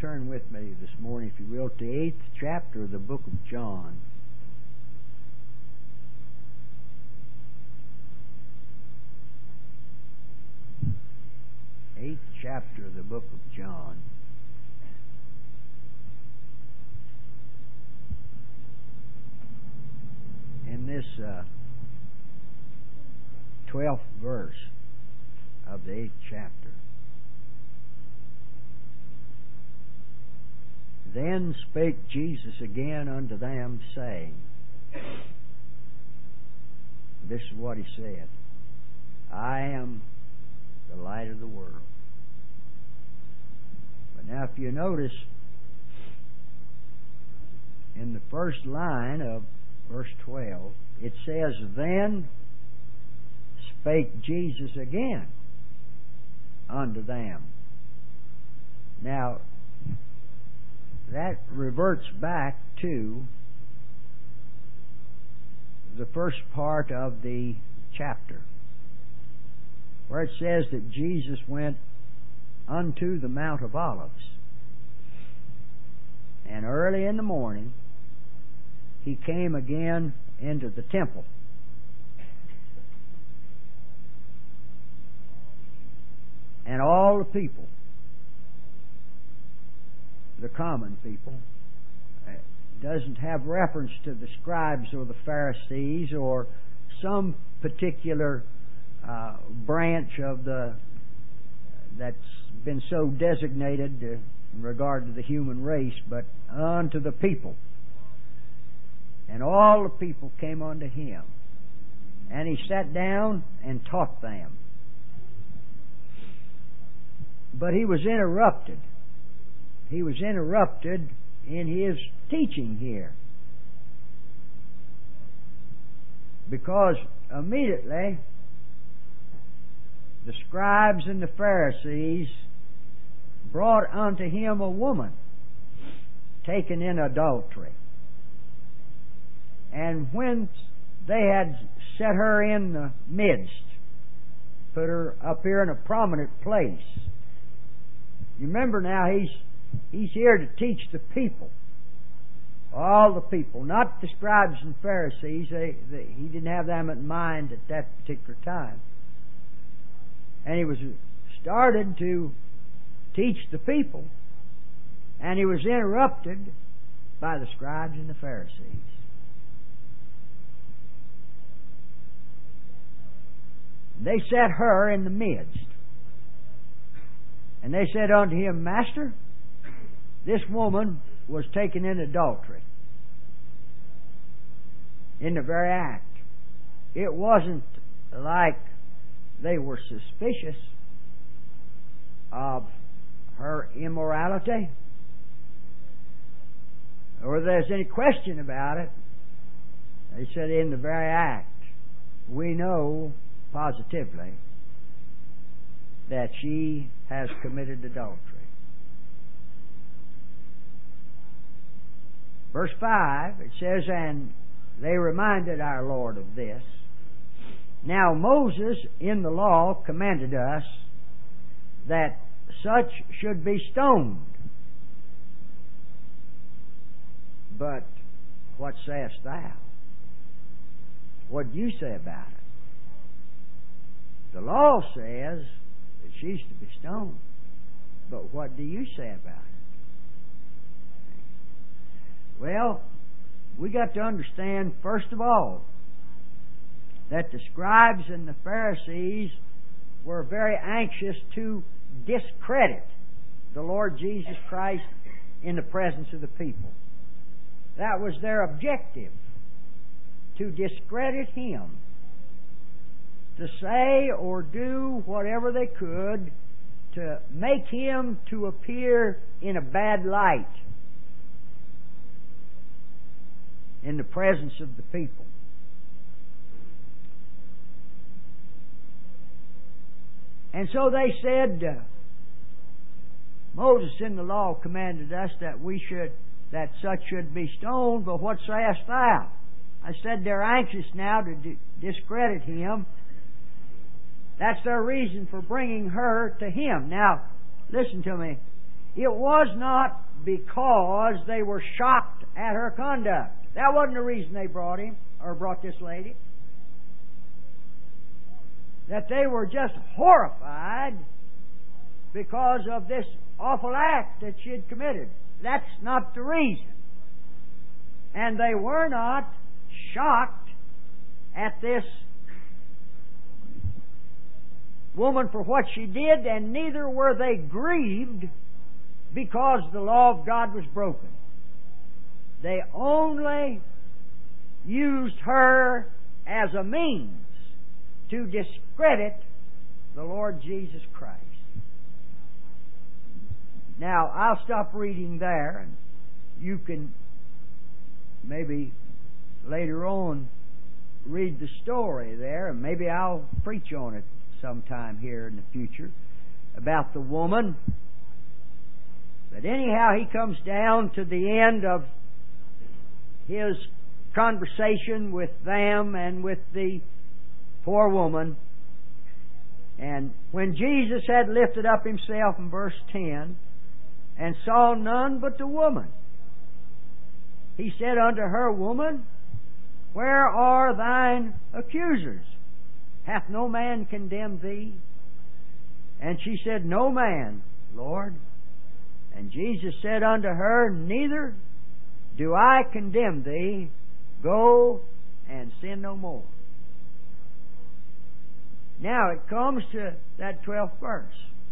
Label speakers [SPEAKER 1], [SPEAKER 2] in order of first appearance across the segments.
[SPEAKER 1] turn with me this morning, if you will, to the 8th chapter of the book of John. Eighth chapter of the book of John. In this 12th verse of the 8th chapter. Then spake Jesus again unto them, saying, this is what he said, I am the light of the world. But now if you notice, in the first line of verse 12, it says, then spake Jesus again unto them. Now, that reverts back to the first part of the chapter, where it says that Jesus went unto the Mount of Olives. And early in the morning, he came again into the temple. And all the people, the common people, doesn't have reference to the scribes or the Pharisees or some particular branch of that's been so designated in regard to the human race, but unto the people. And all the people came unto him, and he sat down and taught them. But he was interrupted. He was interrupted in his teaching here, because immediately the scribes and the Pharisees brought unto him a woman taken in adultery. And when they had set her in the midst, put her up here in a prominent place. You remember now, he's here to teach the people. All the people, not the scribes and Pharisees. He didn't have them in mind at that particular time. And he was started to teach the people, and he was interrupted by the scribes and the Pharisees. They set her in the midst. And they said unto him, Master, this woman was taken in adultery. In the very act. It wasn't like they were suspicious of her immorality, or there's any question about it. They said in the very act, we know positively that she has committed adultery. Verse 5, it says, and they reminded our Lord of this. Now Moses in the law commanded us that such should be stoned. But what sayest thou? What do you say about it? The law says that she's to be stoned. But what do you say about it? Well, we got to understand, first of all, that the scribes and the Pharisees were very anxious to discredit the Lord Jesus Christ in the presence of the people. That was their objective, to discredit Him, to say or do whatever they could to make Him to appear in a bad light in the presence of the people. And so they said, Moses in the law commanded us that such should be stoned, but what sayest thou? I said they're anxious now to discredit Him. That's their reason for bringing her to Him. Now, listen to me. it was not because they were shocked at her conduct. That wasn't the reason they brought him, or brought this lady. That they were just horrified because of this awful act that she had committed. That's not the reason. And they were not shocked at this woman for what she did, and neither were they grieved because the law of God was broken. They only used her as a means to discredit the Lord Jesus Christ. Now, I'll stop reading there, and you can maybe later on read the story there, and maybe I'll preach on it sometime here in the future about the woman. But anyhow, he comes down to the end of his conversation with them and with the poor woman. And when Jesus had lifted up himself, in verse 10, and saw none but the woman, he said unto her, Woman, where are thine accusers? Hath no man condemned thee? And she said, No man, Lord. And Jesus said unto her, Neither do I condemn thee. Go and sin no more. Now it comes to that 12th verse.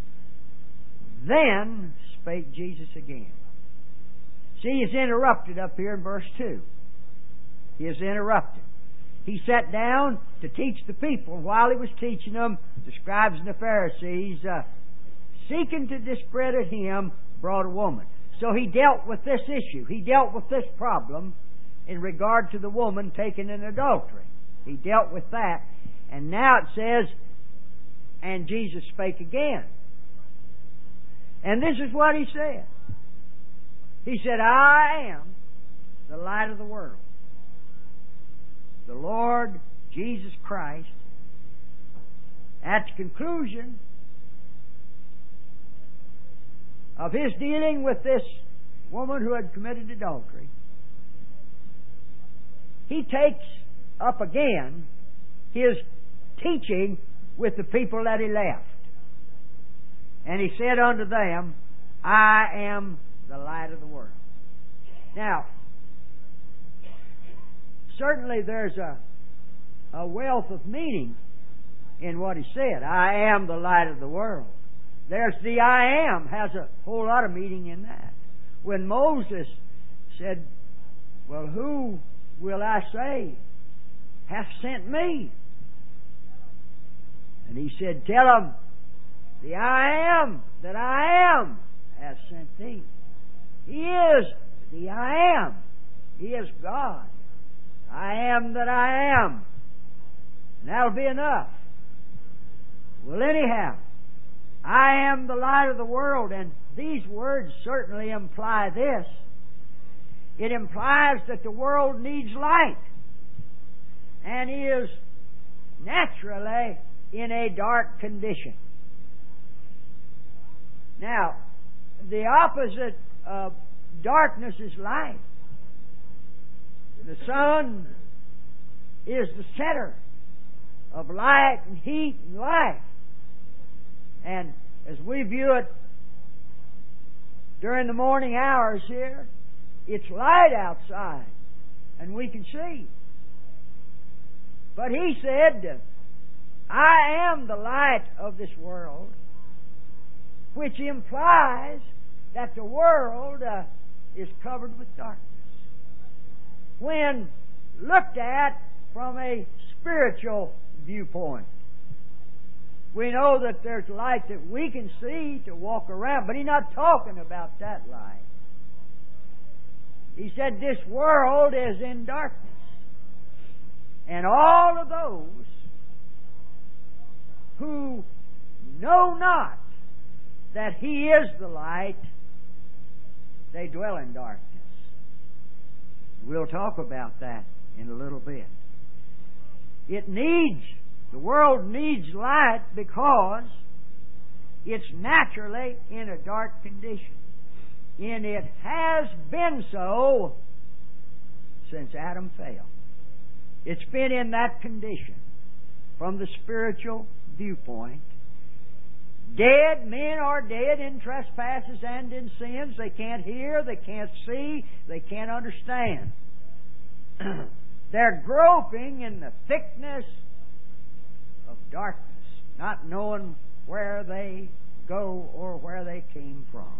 [SPEAKER 1] Then spake Jesus again. See, he's interrupted up here in verse 2. He is interrupted. He sat down to teach the people. While he was teaching them, the scribes and the Pharisees, seeking to discredit him, brought a woman. So he dealt with this issue. He dealt with this problem in regard to the woman taken in adultery. He dealt with that. And now it says, and Jesus spake again. And this is what he said. He said, I am the light of the world. The Lord Jesus Christ, at the conclusion of his dealing with this woman who had committed adultery, he takes up again his teaching with the people that he left. And he said unto them, I am the light of the world. Now, certainly there's a wealth of meaning in what he said. I am the light of the world. There's the I am, has a whole lot of meaning in that. When Moses said, Well, who will I say hath sent me? And he said, Tell them, the I am that I am has sent thee. He is the I am. He is God. I am that I am. And that'll be enough. Well, anyhow, I am the light of the world, and these words certainly imply this. It implies that the world needs light, and is naturally in a dark condition. Now, the opposite of darkness is light. The sun is the center of light and heat and life. And as we view it during the morning hours here, it's light outside and we can see. But he said, I am the light of this world, which implies that the world is covered with darkness. When looked at from a spiritual viewpoint, we know that there's light that we can see to walk around, but he's not talking about that light. He said this world is in darkness. And all of those who know not that He is the light, they dwell in darkness. We'll talk about that in a little bit. The world needs light because it's naturally in a dark condition. And it has been so since Adam fell. It's been in that condition from the spiritual viewpoint. Dead men are dead in trespasses and in sins. They can't hear, they can't see, they can't understand. They're groping in the thickness of darkness, not knowing where they go or where they came from.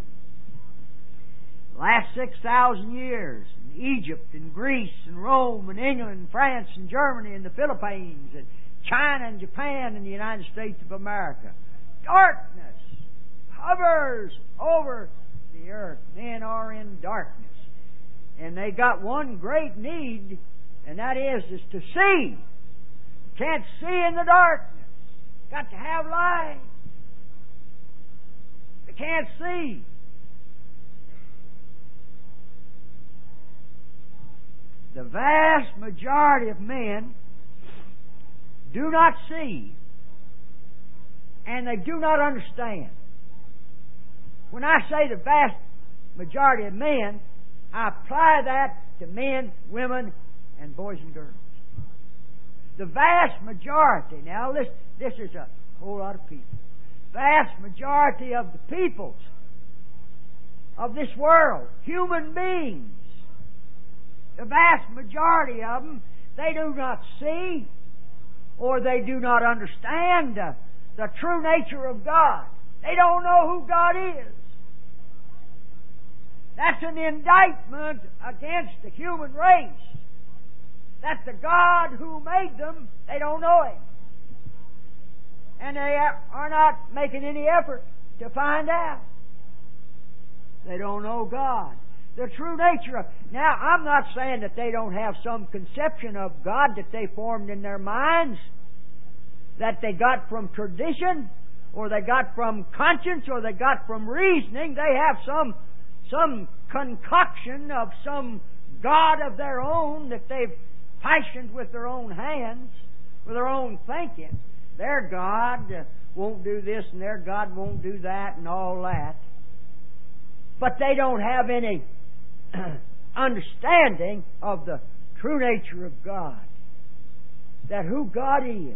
[SPEAKER 1] Last 6,000 years, in Egypt and Greece and Rome and England and France and Germany and the Philippines and China and Japan and the United States of America, darkness hovers over the earth. Men are in darkness. And they got one great need, and that is to see. Can't see in the darkness. Got to have light. They can't see. The vast majority of men do not see, and they do not understand. When I say the vast majority of men, I apply that to men, women, and boys and girls. The vast majority, now listen, this is a whole lot of people. Vast majority of the peoples of this world, human beings, the vast majority of them, they do not see or they do not understand the true nature of God. They don't know who God is. That's an indictment against the human race. That the God who made them, they don't know Him. And they are not making any effort to find out. They don't know God. The true nature of... Now, I'm not saying that they don't have some conception of God that they formed in their minds, that they got from tradition, or they got from conscience, or they got from reasoning. They have some concoction of some God of their own that they've fashioned with their own hands, with their own thinking. Their God won't do this and their God won't do that and all that. But they don't have any understanding of the true nature of God. That who God is.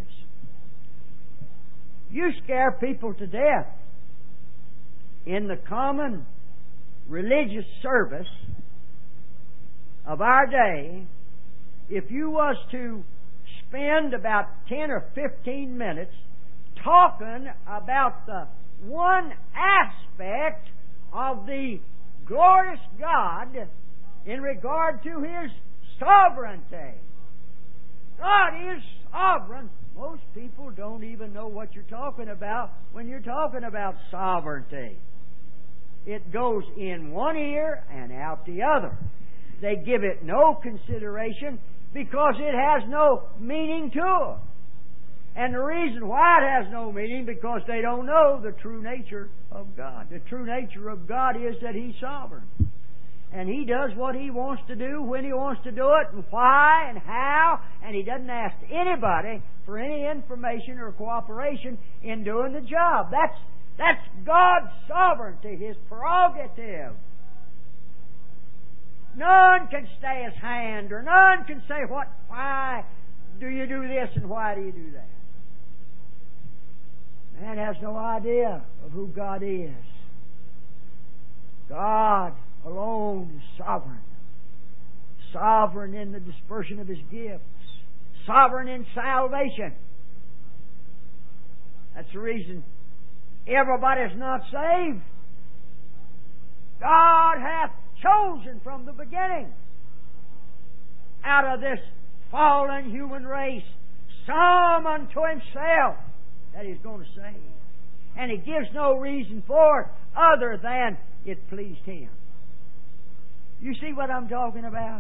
[SPEAKER 1] You scare people to death in the common religious service of our day. If you was to spend about 10 or 15 minutes talking about the one aspect of the glorious God in regard to His sovereignty. God is sovereign. Most people don't even know what you're talking about when you're talking about sovereignty. It goes in one ear and out the other. They give it no consideration because it has no meaning to it. And the reason why it has no meaning, because they don't know the true nature of God. The true nature of God is that He's sovereign. And He does what He wants to do, when He wants to do it, and why and how, and He doesn't ask anybody for any information or cooperation in doing the job. That's God's sovereignty, His prerogative. None can stay His hand, or none can say, why do you do this and why do you do that? Man has no idea of who God is. God alone is sovereign. Sovereign in the dispersion of His gifts. Sovereign in salvation. That's the reason everybody's not saved. God hath chosen from the beginning out of this fallen human race some unto Himself that He's going to save. And He gives no reason for it other than it pleased Him. You see what I'm talking about?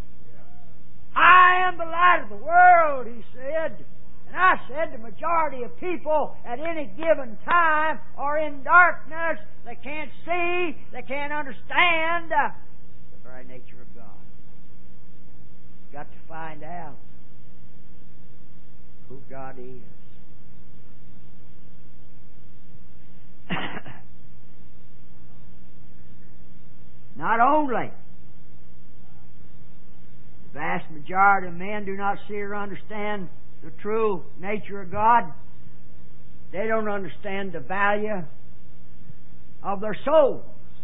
[SPEAKER 1] I am the light of the world, He said. And I said the majority of people at any given time are in darkness. They can't see. They can't understand the very nature of God. Got to find out who God is. Not only the vast majority of men do not see or understand the true nature of God, they don't understand the value of their souls.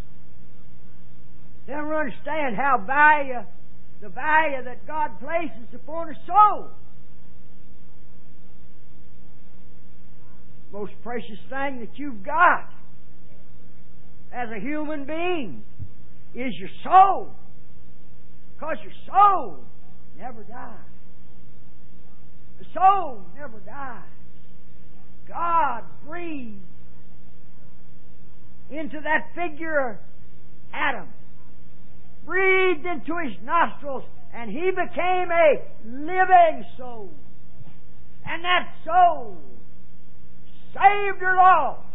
[SPEAKER 1] They don't understand the value that God places upon a soul. Most precious thing that you've got as a human being is your soul. Because your soul never dies. The soul never dies. God breathed into that figure, Adam, breathed into his nostrils, and he became a living soul. And that soul, saved or lost,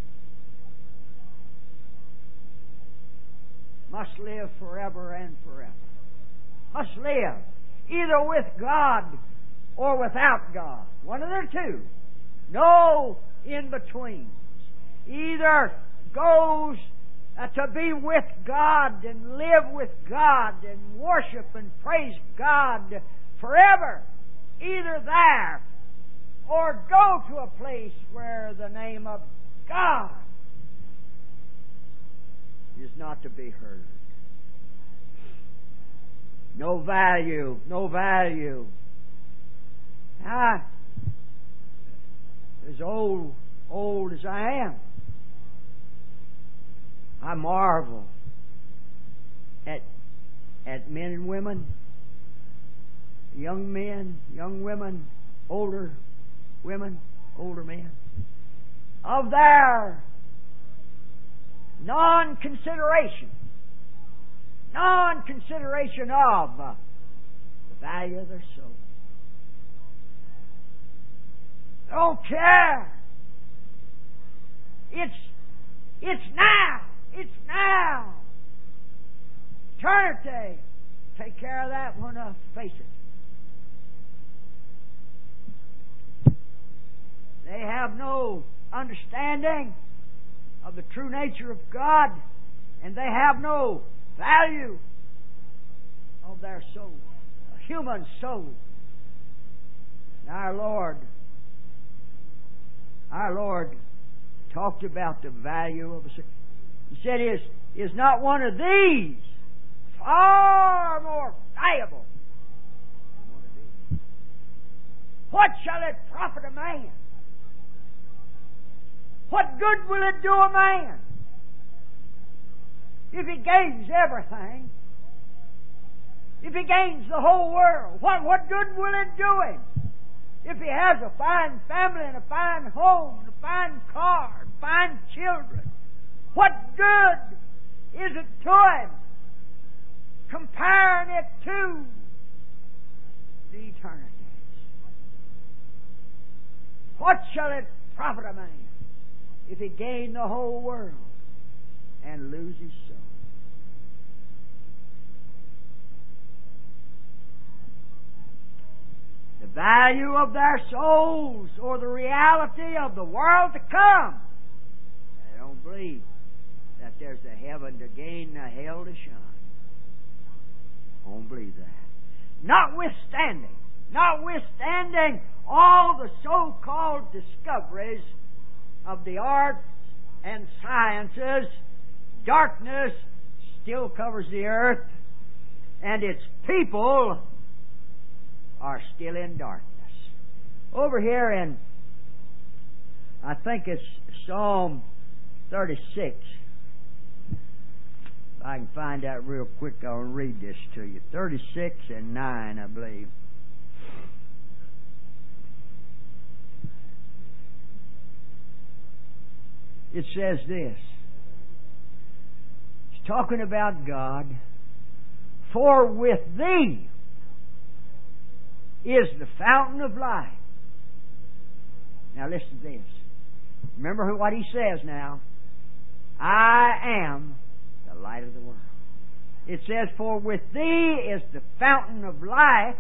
[SPEAKER 1] must live forever and forever. Must live either with God or without God. One of the two. No in betweens. Either goes to be with God and live with God and worship and praise God forever. Either there or go to a place where the name of God is not to be heard. No value, no value. As old as I am, I marvel at men and women, young men, young women, older women, older men, of their non-consideration of the value of their soul. They don't care. It's now. It's now. Eternity. Take care of that one. Face it. They have no understanding of the true nature of God, and they have no value of their soul, a human soul. And our Lord talked about the value of a soul. He said, is not one of these far more valuable than one of these? What shall it profit a man? What good will it do a man if he gains everything? If he gains the whole world, what good will it do him? If he has a fine family and a fine home and a fine car and fine children, what good is it to him? Comparing it to the eternity. What shall it profit a man if he gain the whole world and lose his soul? The value of their souls, or the reality of the world to come. They don't believe that there's a heaven to gain and a hell to shine. I don't believe that. Notwithstanding all the so-called discoveries of the arts and sciences, darkness still covers the earth, and its people are still in darkness. Over here in, I think it's Psalm 36. If I can find that real quick, I'll read this to you. 36 and 9, I believe. It says this. It's talking about God. For with thee is the fountain of life. Now listen to this. Remember what he says now. I am the light of the world. It says, for with thee is the fountain of life.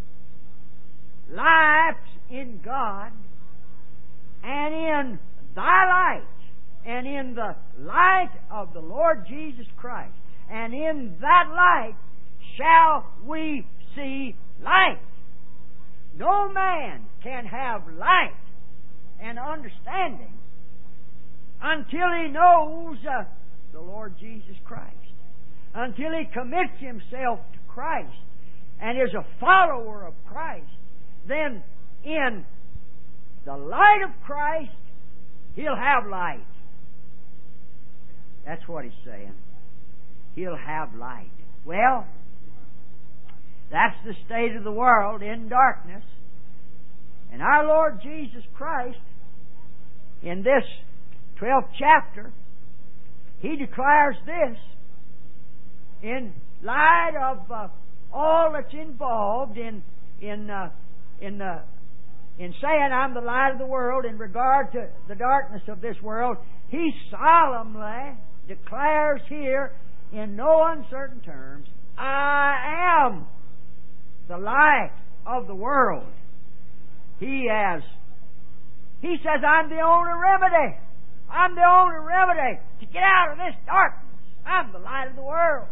[SPEAKER 1] Life's in God, and in thy light, and in the light of the Lord Jesus Christ. and in that light shall we see light. No man can have light and understanding until he knows the Lord Jesus Christ, until he commits himself to Christ and is a follower of Christ. Then in the light of Christ, he'll have light. That's what he's saying. He'll have light. Well, that's the state of the world, in darkness. And our Lord Jesus Christ, in this 12th chapter, He declares this in light of all that's involved in saying I'm the light of the world in regard to the darkness of this world. He solemnly declares here in no uncertain terms, I am the light of the world. He says, I'm the only remedy. I'm the only remedy to get out of this darkness. I'm the light of the world.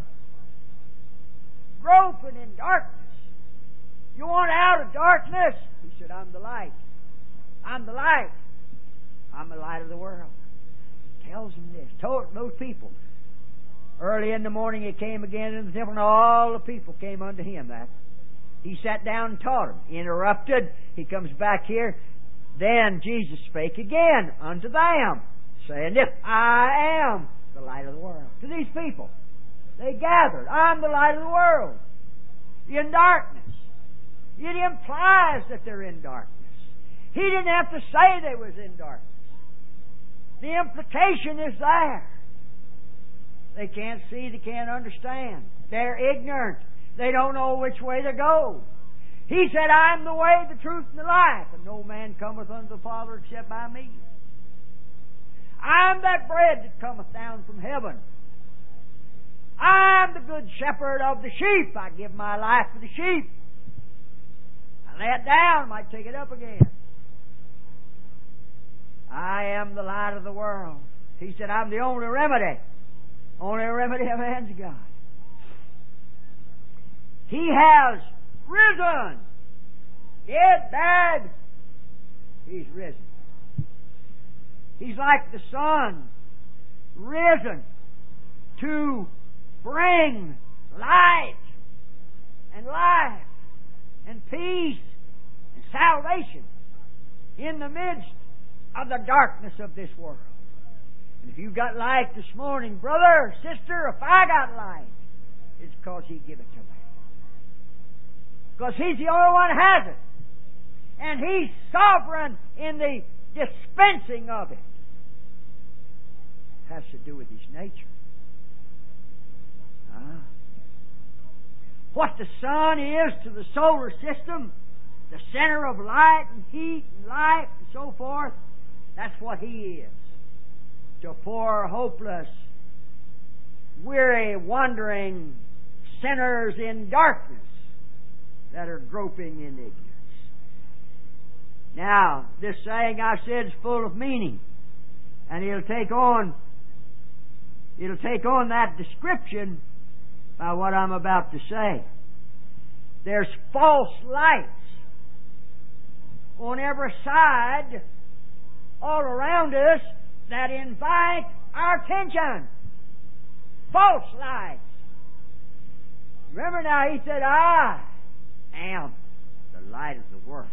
[SPEAKER 1] Groping in darkness. You want out of darkness? He said, I'm the light. I'm the light. I'm the light of the world. He tells them this. Told those people. Early in the morning he came again into the temple, and all the people came unto him. He sat down and taught them. Interrupted. He comes back here. Then Jesus spake again unto them, saying, This I am the light of the world. To these people, they gathered. I'm the light of the world. In darkness. It implies that they're in darkness. He didn't have to say they was in darkness. The implication is there. They can't see, they can't understand. They're ignorant. They don't know which way to go. He said, I am the way, the truth, and the life, and no man cometh unto the Father except by me. I am that bread that cometh down from heaven. I am the good shepherd of the sheep. I give my life for the sheep. I lay it down, I might take it up again. I am the light of the world. He said, I'm the only remedy. Only remedy of man's God. He has risen. Dead, bad. He's risen. He's like the sun, risen to bring light and life and peace and salvation in the midst of the darkness of this world. And if you got light this morning, brother or sister, if I got light, it's because He give it to me. Because He's the only one who has it. And He's sovereign in the dispensing of it. It has to do with His nature. What the sun is to the solar system, the center of light and heat and life and so forth, that's what He is. To poor, hopeless, weary, wandering sinners in darkness that are groping in ignorance. Now, this saying I said is full of meaning, and it'll take on that description by what I'm about to say. There's false lights on every side all around us that invite our attention. False lights. Remember now, He said, I am the light of the world.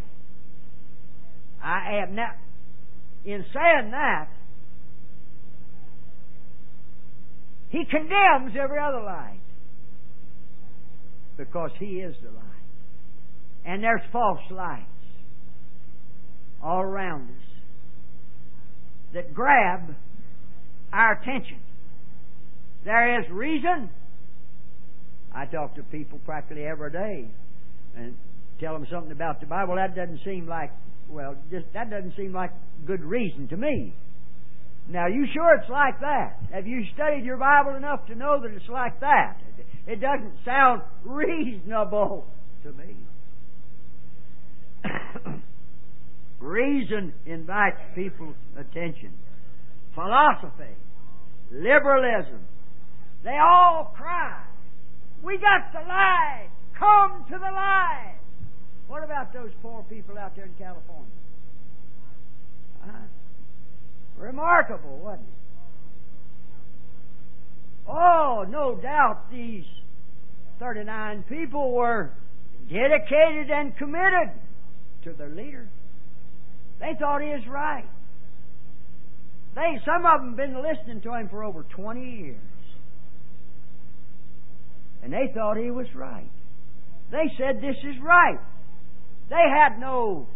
[SPEAKER 1] I am. Now, in saying that, He condemns every other light because He is the light. And there's false lights all around us that grab our attention. There is reason. I talk to people practically every day and tell them something about the Bible. That doesn't seem like, that doesn't seem like good reason to me. Now, you sure it's like that? Have you studied your Bible enough to know that it's like that? It doesn't sound reasonable to me. Reason invites people's attention. Philosophy, liberalism, They all cry, "We got the light! Come to the light!" What about those poor people out there in California? Remarkable, wasn't it? Oh, no doubt these 39 people were dedicated and committed to their leader. They thought he was right. Some of them been listening to him for over 20 years. And they thought he was right. They said this is right. They had no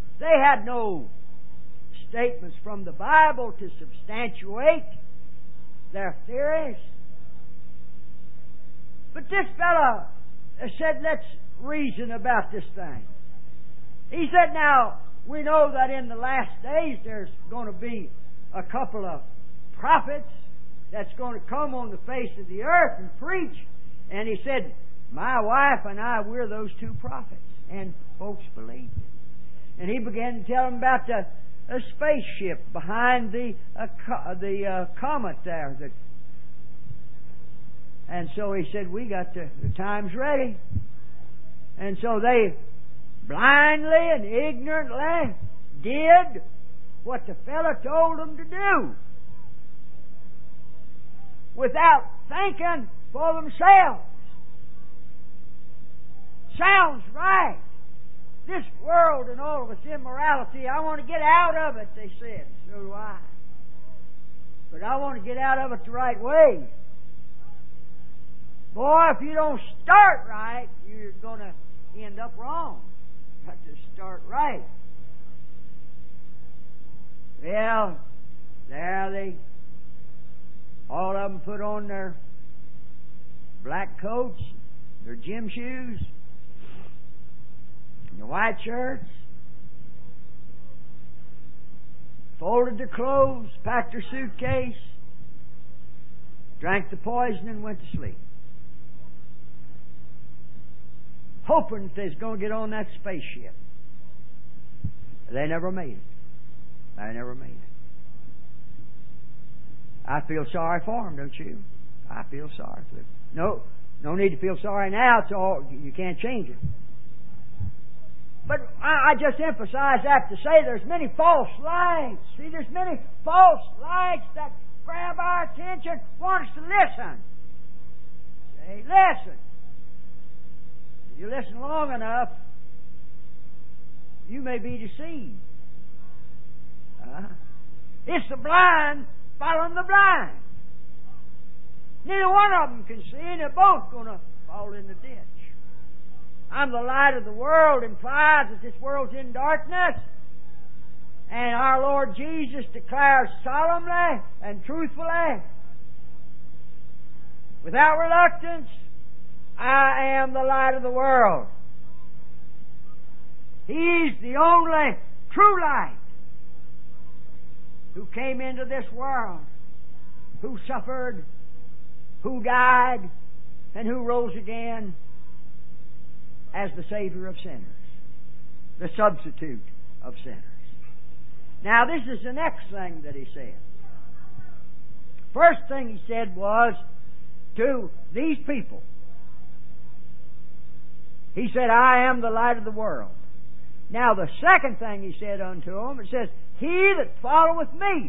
[SPEAKER 1] statements from the Bible to substantiate their theories. But this fellow said, let's reason about this thing. He said, now, we know that in the last days there's going to be a couple of prophets that's going to come on the face of the earth and preach. And he said, my wife and I, we're those two prophets. And folks believed it. And he began to tell them about a spaceship behind the comet there. And so he said, we got the times ready. And so they blindly and ignorantly did what the fellow told them to do, without thinking for themselves. Sounds right. This world and all of its immorality, I want to get out of it, they said. So do I. But I want to get out of it the right way. Boy, if you don't start right, you're going to end up wrong. You have to start right. Well, there they, all of them put on their black coats, their gym shoes, and their white shirts, folded their clothes, packed their suitcase, drank the poison and went to sleep, hoping that they was going to get on that spaceship. They never made it. They never made it. I feel sorry for them, don't you? I feel sorry for them. No need to feel sorry now. It's all, you can't change it. But I just emphasize that to say there's many false lights. See, there's many false lights that grab our attention, want us to listen. Say, listen. If you listen long enough, you may be deceived. It's the blind following the blind. Neither one of them can see, and they're both going to fall in the ditch. I'm the light of the world implies that this world's in darkness. And our Lord Jesus declares solemnly and truthfully, without reluctance, I am the light of the world. He's the only true light who came into this world, who suffered, who died, and who rose again as the Savior of sinners, the substitute of sinners. Now, this is the next thing that he said. First thing he said was to these people, he said, I am the light of the world. Now, the second thing he said unto them, it says, he that followeth me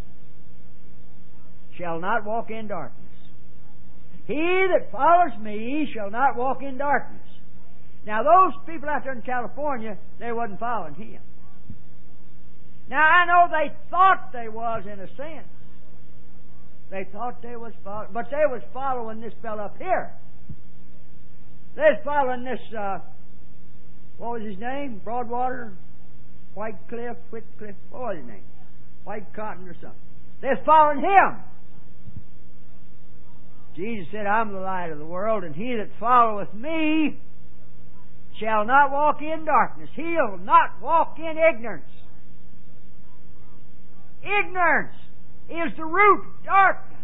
[SPEAKER 1] shall not walk in darkness. He that follows me shall not walk in darkness. Now, those people out there in California, they wasn't following him. Now, I know they thought they was in a sense. They thought they was following, but they was following this fellow up here. They was following this, what was his name? Broadwater? Whitecliff? what was his name? White Cotton or something. They was following him. Jesus said, I'm the light of the world, and he that followeth me shall not walk in darkness. He'll not walk in ignorance. Ignorance is the root of darkness.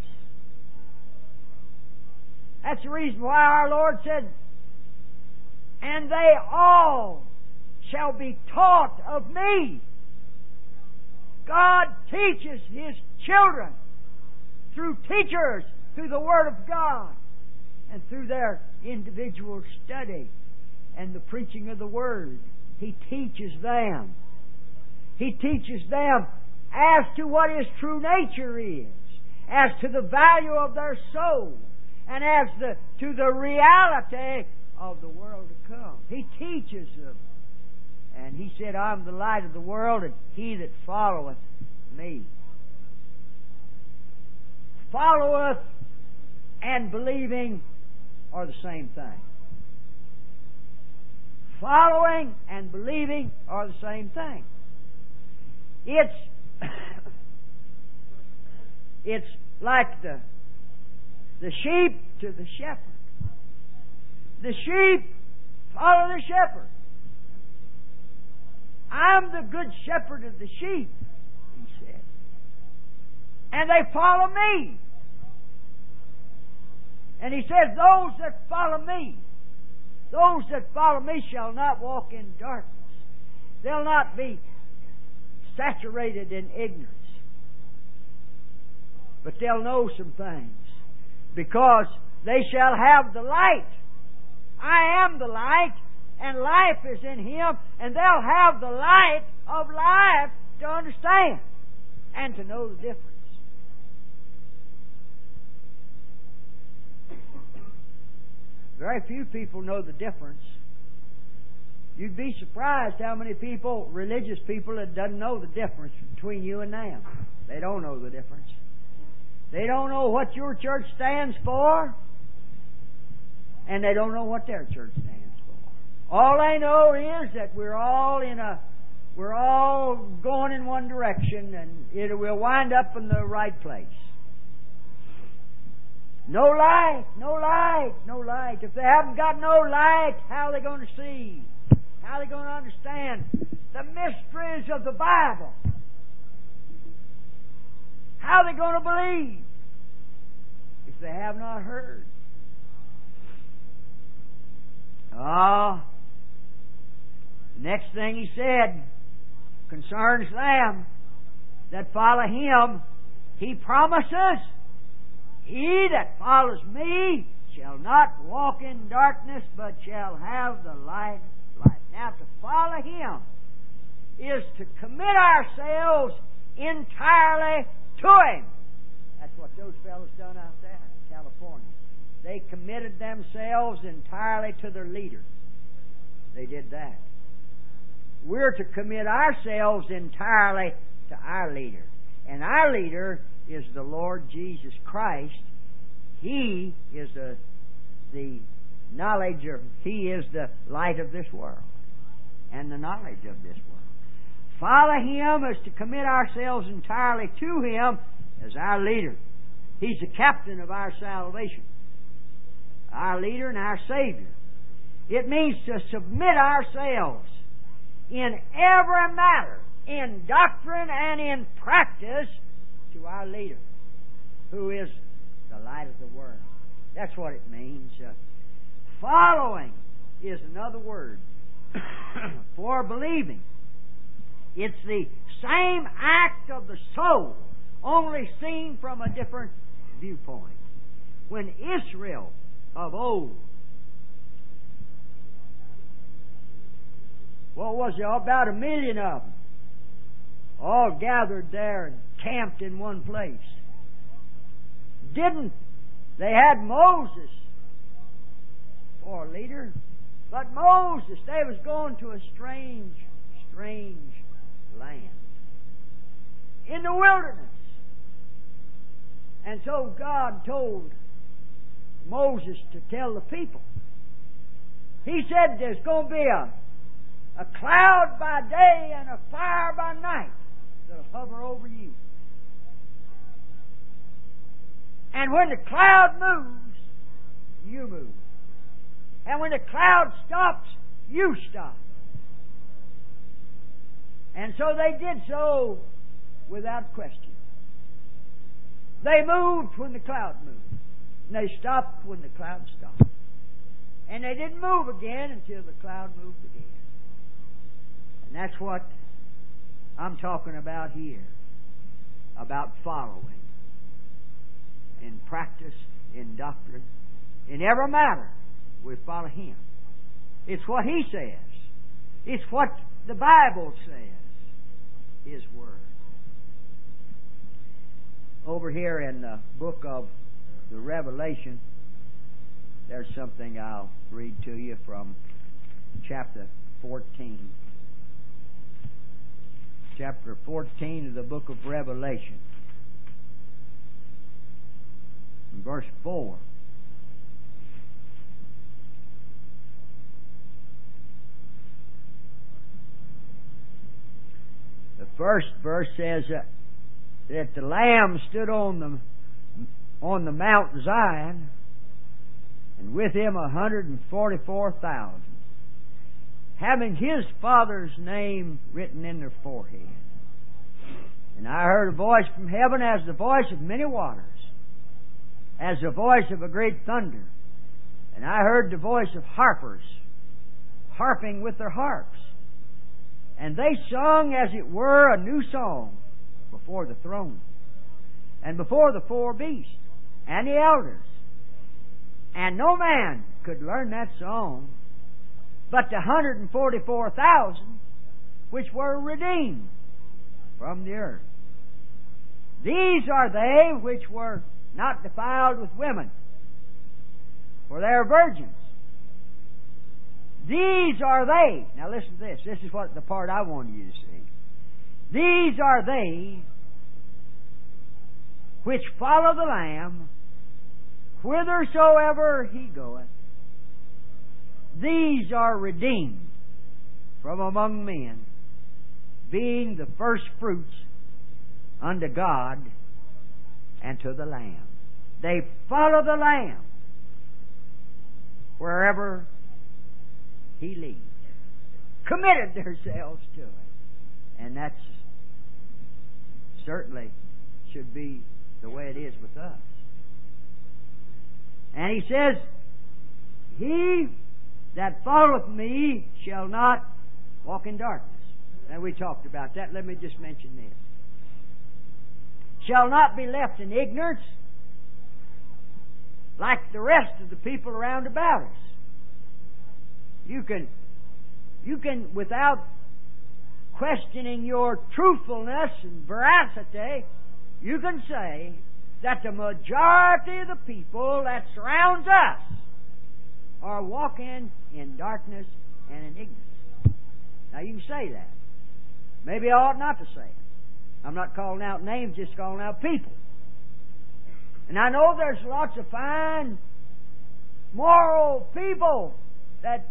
[SPEAKER 1] That's the reason why our Lord said, and they all shall be taught of me. God teaches His children through teachers through the Word of God and through their individual study and the preaching of the Word. He teaches them. He teaches them as to what His true nature is, as to the value of their soul, and as to the reality of the world to come. He teaches them. And He said, I'm the light of the world, and he that followeth me. Followeth and believing are the same thing. Following and believing are the same thing. It's like the sheep to the shepherd. The sheep follow the shepherd. I'm the good shepherd of the sheep, He said. And they follow me. And He says, those that follow me shall not walk in darkness. They'll not be saturated in ignorance. But they'll know some things, because they shall have the light. I am the light, and life is in Him, and they'll have the light of life to understand and to know the difference. Very few people know the difference. You'd be surprised how many people, religious people, that doesn't know the difference between you and them. They don't know the difference. They don't know what your church stands for, and they don't know what their church stands for. All they know is that we're all going in one direction, and it will wind up in the right place. No light, no light, no light. If they haven't got no light, how are they going to see? How are they going to understand the mysteries of the Bible? How are they going to believe if they have not heard? Next thing He said concerns them that follow Him. He promises, He that follows me shall not walk in darkness, but shall have the light of life. Now, to follow Him is to commit ourselves entirely to Him. That's what those fellows done out there in California. They committed themselves entirely to their leader. They did that. We're to commit ourselves entirely to our leader. And our leader is the Lord Jesus Christ. He is the knowledge of, He is the light of this world and the knowledge of this world. Follow Him is to commit ourselves entirely to Him as our leader. He's the captain of our salvation, our leader and our Savior. It means to submit ourselves in every matter, in doctrine and in practice, to our leader, who is the light of the world. That's what it means. Following is another word for believing. It's the same act of the soul, only seen from a different viewpoint. When Israel of old, what was there? About 1 million of them, all gathered there and camped in one place. They had Moses for a leader, but Moses, they was going to a strange land in the wilderness. And so God told Moses to tell the people. He said there's going to be a cloud by day and a fire by night that'll hover over you. And when the cloud moves, you move. And when the cloud stops, you stop. And so they did so without question. They moved when the cloud moved. And they stopped when the cloud stopped. And they didn't move again until the cloud moved again. And that's what I'm talking about here. About following in practice in doctrine. In every matter, we follow Him. It's what He says. It's what the Bible says. His Word. Over here in the book of the Revelation, there's something I'll read to you from chapter 14. Chapter 14 of the book of Revelation. Verse 4. The first verse says that the Lamb stood on the Mount Zion, and with him 144,000, having his Father's name written in their forehead. And I heard a voice from heaven as the voice of many waters, as the voice of a great thunder. And I heard the voice of harpers, harping with their harps. And they sung, as it were, a new song before the throne, and before the four beasts, and the elders. And no man could learn that song but the 144,000 which were redeemed from the earth. These are they which were not defiled with women, for they are virgins. These are they. Now listen to this. This is what the part I want you to see. These are they which follow the Lamb whithersoever He goeth. These are redeemed from among men, being the first fruits unto God and to the Lamb. They follow the Lamb wherever He leads. Committed themselves to it. And that's certainly should be the way it is with us. And He says, He that followeth me shall not walk in darkness. And we talked about that. Let me just mention this. Shall not be left in ignorance like the rest of the people around about us. You can, without questioning your truthfulness and veracity, you can say that the majority of the people that surrounds us are walking in darkness and in ignorance. Now you can say that. Maybe I ought not to say it. I'm not calling out names, just calling out people. And I know there's lots of fine, moral people that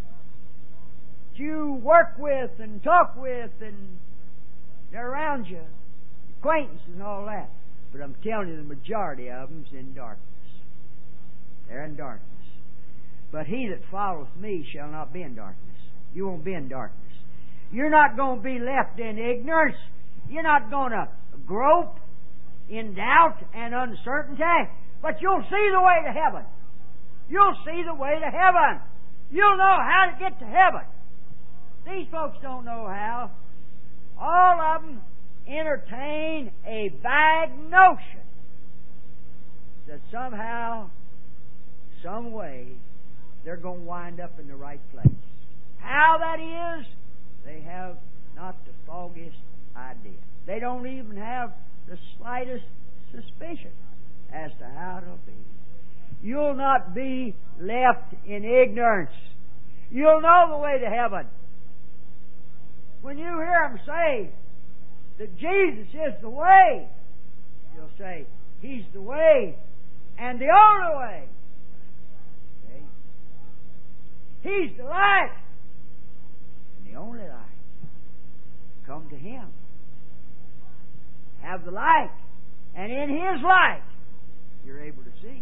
[SPEAKER 1] you work with and talk with, and they're around you, acquaintances and all that. But I'm telling you, the majority of them's in darkness. They're in darkness. But he that followeth me shall not be in darkness. You won't be in darkness. You're not going to be left in ignorance. You're not going to grope in doubt and uncertainty. But you'll see the way to heaven. You'll see the way to heaven. You'll know how to get to heaven. These folks don't know how. All of them entertain a vague notion that somehow, some way, they're going to wind up in the right place. How that is, they have not the foggiest idea. They don't even have the slightest suspicion as to how it'll be. You'll not be left in ignorance. You'll know the way to heaven. When you hear them say that Jesus is the way, you'll say, He's the way and the only way. Okay? He's the light and the only light. Come to Him. Have the light, and in His light you're able to see.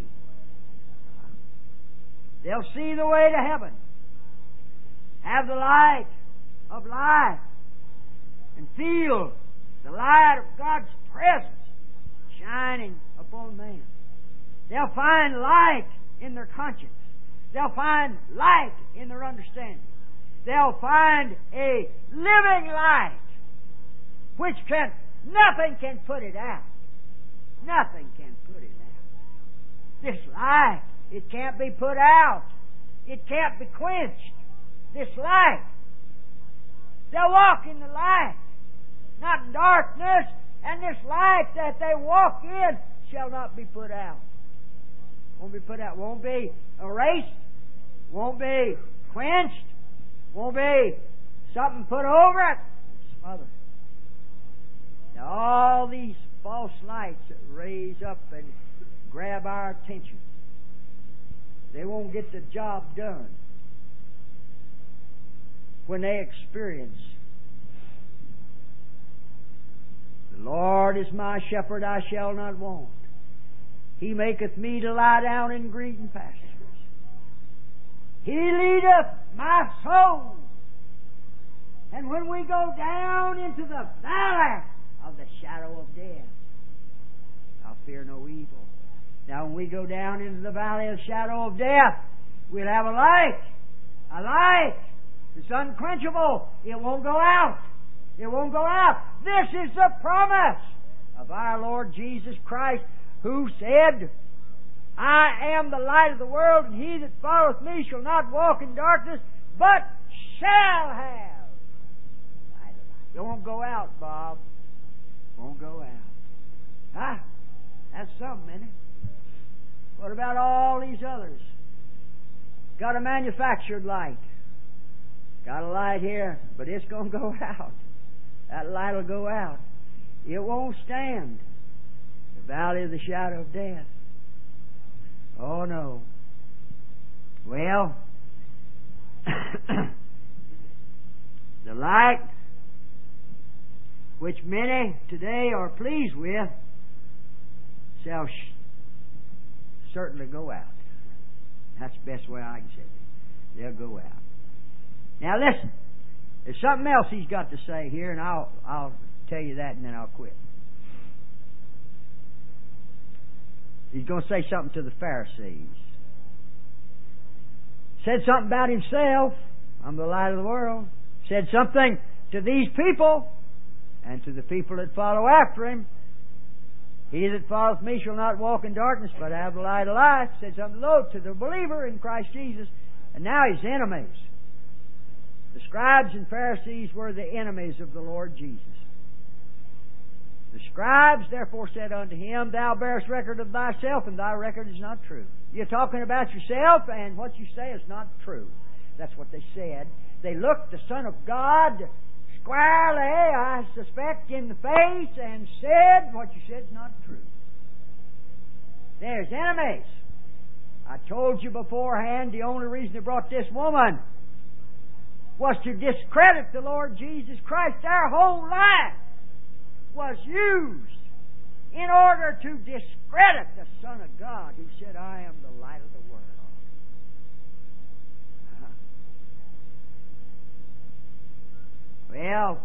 [SPEAKER 1] They'll see the way to heaven. Have the light of life and feel the light of God's presence shining upon them. They'll find light in their conscience. They'll find light in their understanding. They'll find a living light which nothing can put it out. Nothing can put it out. This light, it can't be put out. It can't be quenched. This light. They'll walk in the light, not in darkness, and this light that they walk in shall not be put out. Won't be put out. Won't be erased. Won't be quenched. Won't be something put over it. It's smothered. Now all these false lights that raise up and grab our attention, they won't get the job done when they experience the Lord is my shepherd, I shall not want. He maketh me to lie down in green pastures. He leadeth my soul. And when we go down into the valley of the shadow of death, I'll fear no evil. Now when we go down into the valley of the shadow of death, we'll have a light. A light. It's unquenchable. It won't go out. It won't go out. This is the promise of our Lord Jesus Christ, who said, I am the light of the world, and he that followeth me shall not walk in darkness, but shall have light of life. It won't go out, Bob. It won't go out. Huh? That's something, isn't it? What about all these others? Got a manufactured light. Got a light here, but it's going to go out. That light will go out. It won't stand the valley of the shadow of death. Oh, no. Well, the light which many today are pleased with shall certainly go out. That's the best way I can say it. They'll go out. Now listen, there's something else he's got to say here, and I'll tell you that, and then I'll quit. He's going to say something to the Pharisees. Said something about himself. I'm the light of the world. Said something to these people and to the people that follow after him. He that followeth me shall not walk in darkness, but have the light of life. Said something to the believer in Christ Jesus. And now his enemies. The scribes and Pharisees were the enemies of the Lord Jesus. The scribes therefore said unto him, Thou bearest record of thyself, and thy record is not true. You're talking about yourself, and what you say is not true. That's what they said. They looked the Son of God squarely, I suspect, in the face, and said, what you said is not true. There's enemies. I told you beforehand the only reason they brought this woman was to discredit the Lord Jesus Christ. Their whole life was used in order to discredit the Son of God, who said, I am the light of the world. Well,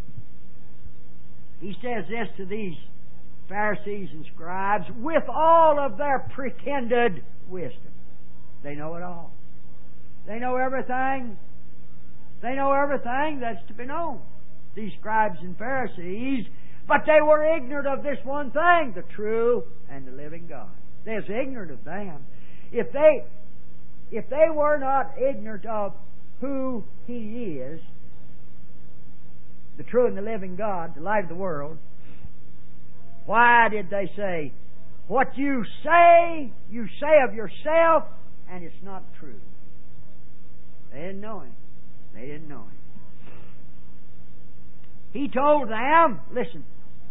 [SPEAKER 1] he says this to these Pharisees and scribes with all of their pretended wisdom. They know it all. They know everything. They know everything that's to be known. These scribes and Pharisees, but they were ignorant of this one thing, the true and the living God. They was ignorant of them. If they were not ignorant of who He is, the true and the living God, the light of the world, why did they say, what you say of yourself, and it's not true? They didn't know Him. They didn't know Him. He told them, listen,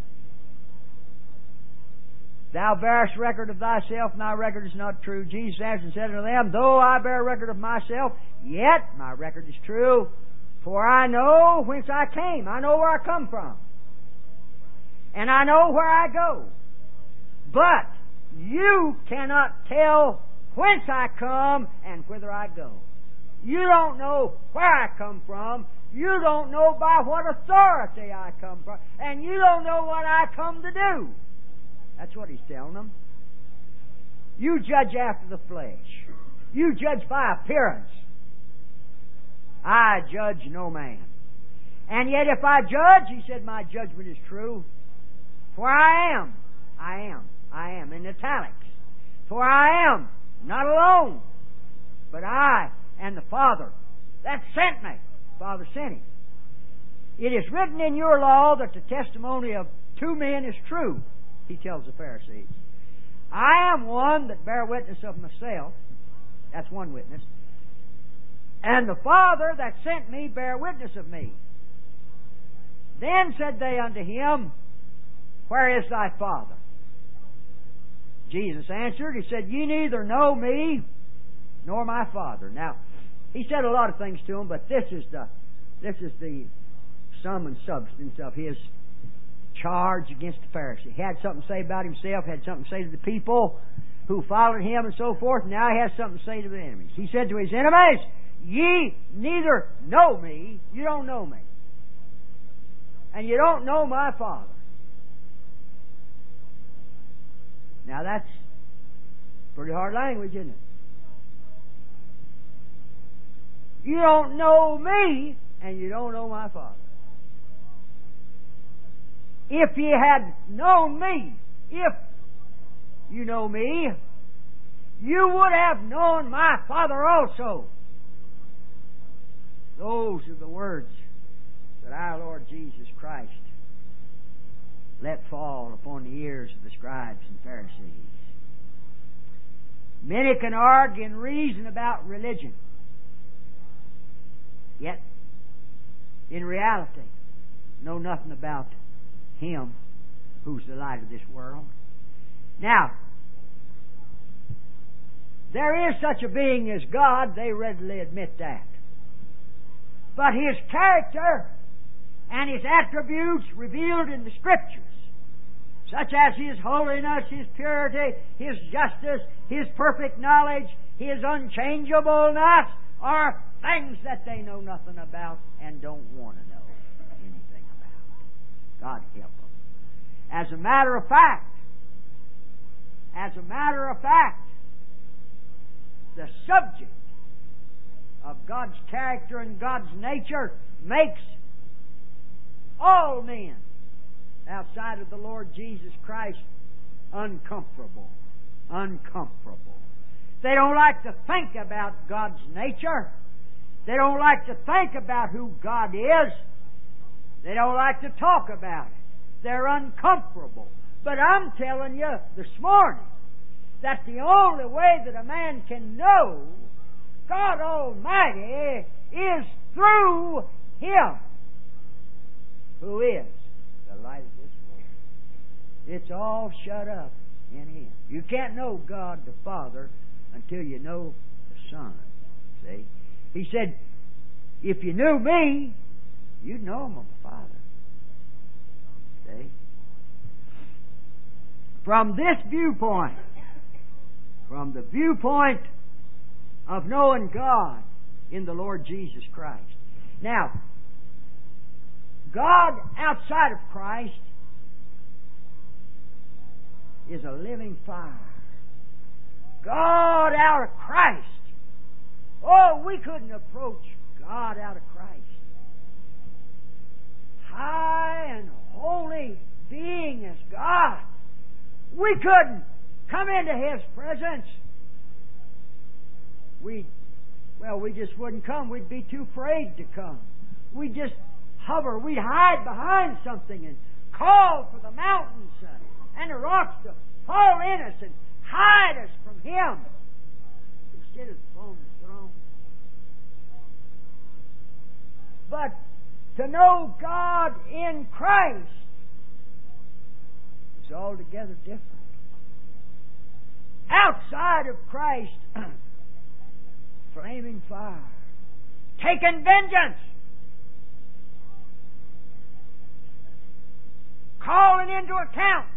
[SPEAKER 1] Thou bearest record of thyself, and thy record is not true. Jesus answered and said unto them, Though I bear record of myself, yet my record is true. For I know whence I came. I know where I come from. And I know where I go. But you cannot tell whence I come and whither I go. You don't know where I come from. You don't know by what authority I come from. And you don't know what I come to do. That's what He's telling them. You judge after the flesh. You judge by appearance. I judge no man. And yet if I judge, He said, my judgment is true. For I am, in italics, For I am not alone, but I and the Father that sent me. The Father sent him. It is written in your law that the testimony of two men is true, he tells the Pharisees. I am one that bear witness of myself. That's one witness. And the Father that sent me bear witness of me. Then said they unto him, Where is thy Father? Jesus answered, he said, Ye neither know me nor my Father. Now, he said a lot of things to them, but this is the sum and substance of his charge against the Pharisee. He had something to say about himself, had something to say to the people who followed him and so forth. Now he has something to say to the enemies. He said to his enemies, Ye neither know me, you don't know me, and you don't know my Father. Now that's pretty hard language, isn't it? You don't know me, and you don't know my Father. If ye had known me, if you know me, you would have known my Father also. Those are the words that our Lord Jesus Christ let fall upon the ears of the scribes and Pharisees. Many can argue and reason about religion, yet in reality know nothing about Him who's the light of this world. Now, there is such a being as God, they readily admit that. But His character and His attributes revealed in the Scriptures, such as His holiness, His purity, His justice, His perfect knowledge, His unchangeableness, are things that they know nothing about and don't want to know anything about. God help them. As a matter of fact, the subject of God's character and God's nature makes all men outside of the Lord Jesus Christ uncomfortable. They don't like to think about God's nature. They don't like to think about who God is. They don't like to talk about it. They're uncomfortable. But I'm telling you this morning that the only way that a man can know God Almighty is through Him who is the light of this world. It's all shut up in Him. You can't know God the Father until you know the Son. See? He said, if you knew me, you'd know Him, the Father. See? From this viewpoint, from the viewpoint of knowing God in the Lord Jesus Christ. Now, God outside of Christ is a living fire. God out of Christ. Oh, we couldn't approach God out of Christ. High and holy being as God. We couldn't come into His presence. We just wouldn't come. We'd be too afraid to come. We'd just hover. We'd hide behind something and call for the mountains and the rocks to fall in us and hide us from Him instead of on the throne. But to know God in Christ is altogether different. Outside of Christ, flaming fire, taking vengeance, calling into account.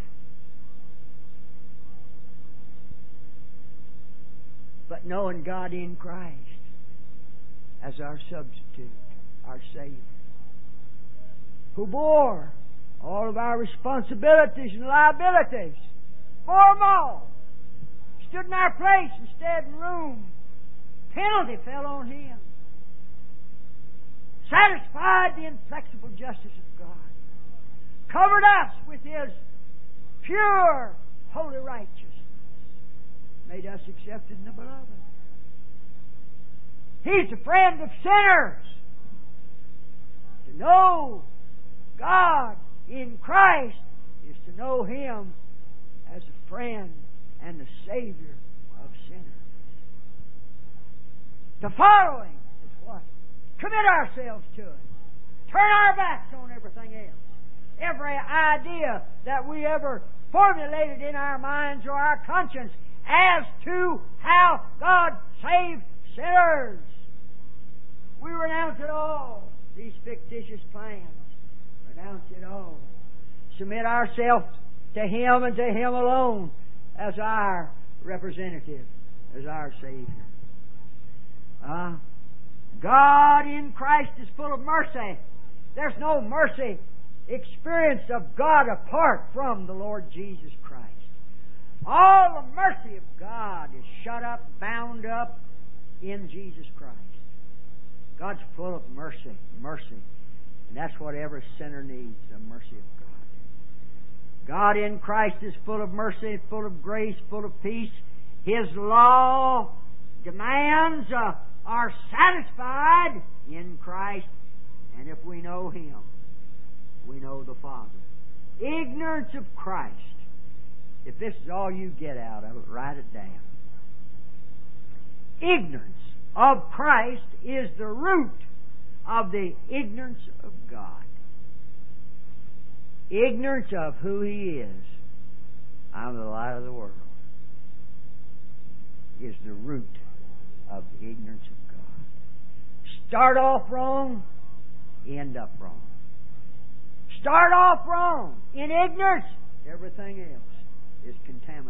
[SPEAKER 1] But knowing God in Christ as our substitute, our Savior, who bore all of our responsibilities and liabilities, bore them all, stood in our place instead in room. Penalty fell on Him. Satisfied the inflexible justice of God. Covered us with His pure, holy righteousness. made us accepted in the Beloved. He's the friend of sinners. To know God in Christ is to know Him as a friend and the Savior of sinners. To follow Him is what? Commit ourselves to Him. Turn our backs on everything else. Every idea that we ever formulated in our minds or our conscience as to how God saved sinners. We renounce it all. These fictitious plans. Renounce it all. Submit ourselves to Him and to Him alone as our representative, as our Savior. God in Christ is full of mercy. There's no mercy experienced of God apart from the Lord Jesus Christ. All the mercy of God is shut up, bound up in Jesus Christ. God's full of mercy. And that's what every sinner needs, the mercy of God. God in Christ is full of mercy, full of grace, full of peace. His law demands are satisfied in Christ. And if we know Him, we know the Father. Ignorance of Christ. If this is all you get out of it, write it down. Ignorance of Christ is the root of the ignorance of God. Ignorance of who He is. I'm the light of the world. Is the root of ignorance of God. Start off wrong, end up wrong. Start off wrong in ignorance, everything else is contaminated.